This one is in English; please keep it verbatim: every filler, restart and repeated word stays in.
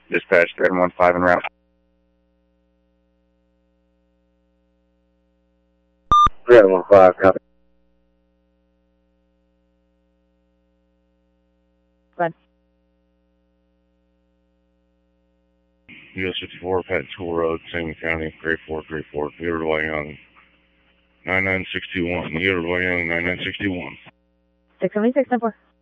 Dispatch three one five en route. three one five, copy. Fine. U S fifty-four, Patton School Road, Sangamon County, grade four, grade four, Theodore Young, nine nine six two one, Theodore Young, nine nine six two one. six seventy-six, ten four.